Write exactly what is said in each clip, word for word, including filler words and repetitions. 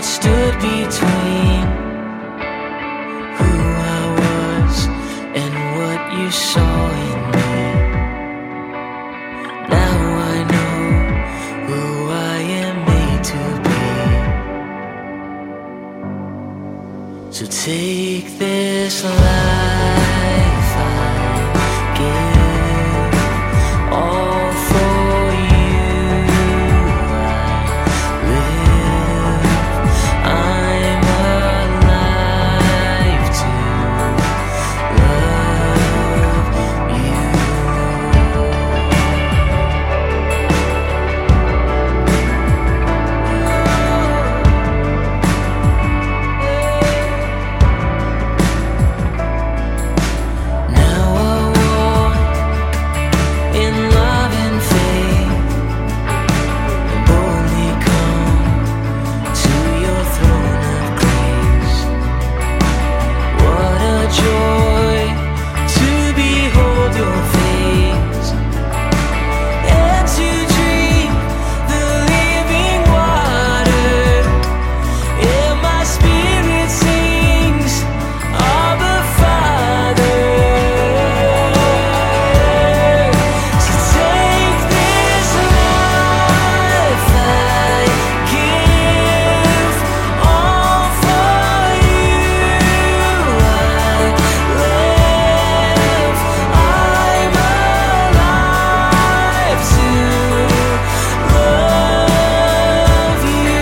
what stood between who I was and what you saw in me. Now I know who I am made to be. So take this life I give, all for you I live. I'm alive to love you. Now I walk in love and faith, and boldly come to your throne of grace. What a joy to behold your face and to drink the living water. And my spirit sings, Abba, Father. So take this life I give, all for you I live. I'm alive to love you,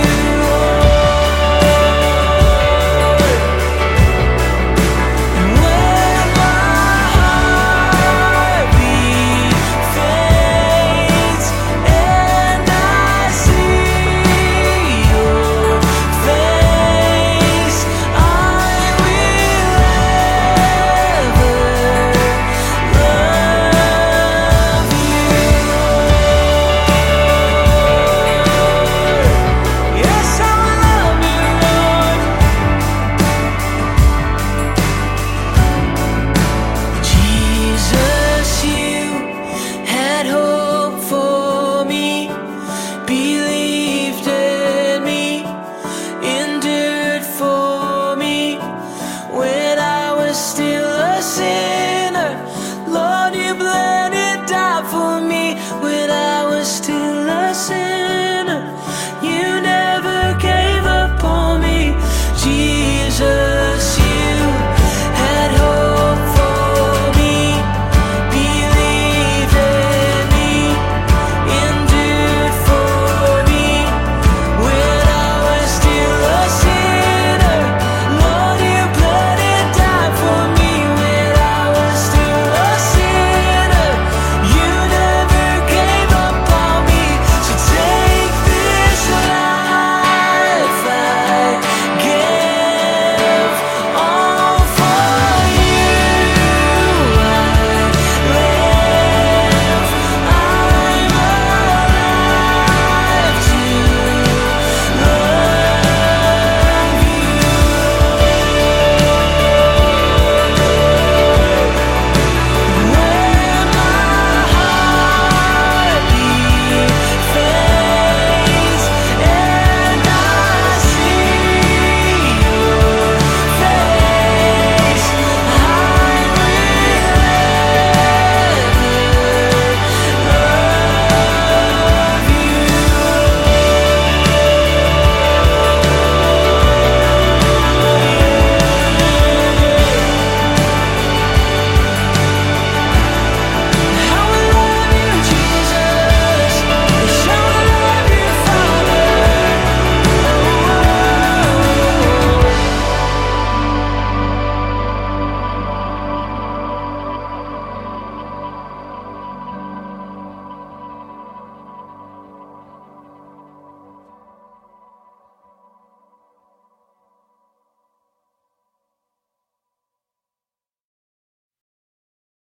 and when my heartbeat fades and I see your face, I will ever love you. Yes, I will love you, Lord. Jesus, you had hope for me, believed in me, endured for me when I was still a sinner.